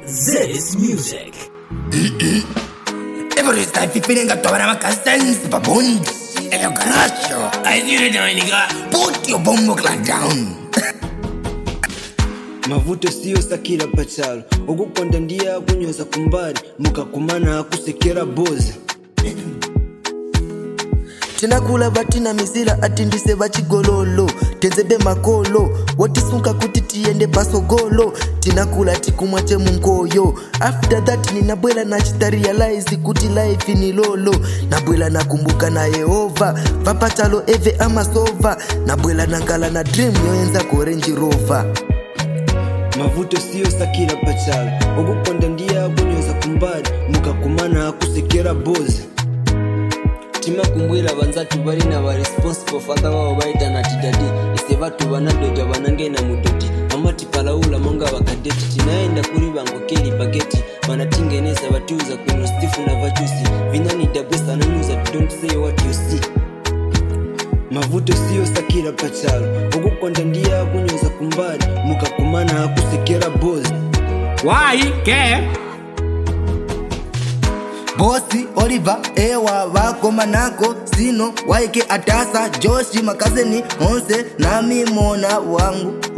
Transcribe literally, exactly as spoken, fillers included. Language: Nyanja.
This music. Every time you feeling got to have a cousins, baboons, and your garage. I see it, nigga. Put your bomb down. Mavuto siyo sakira pachalo ogukonda ndiya kunyoza kumbali mukakumana kusekera bozi tinakula batina mizila atindise bachigololo tenzebe makolo watisunka kuti tiende pasogolo tinakula tikumwache mungoyo after that ninabwela na chita realize kuti life ni lolo nabwela nakumbuka na Yehova vapatalo eve amasova nabwela nankala na dream yoenza ko Range Rover. Mavuto siyo sakira pachalo ogukonda ndiya kunyoza kumbali mukakumana kusekera bozi tima kumbwira banzatu bali na ba responsible father wao baita na tidadi ise batu banadoja banangena mudoti amati palaula monga bakadeti tinaenda kuri bango keli bageti banatingeneza batuza kuno stifu na vachusi vinani dabesa nanuza don't say what you see. Mavuto siyo sakira pachalo ogukonda ndiya kunyoza kumbali mukakumana kusekera bozi Why care? Bosi Oliver ewa wako manako sino waike atasa Joshi makazeni onse nami mona wangu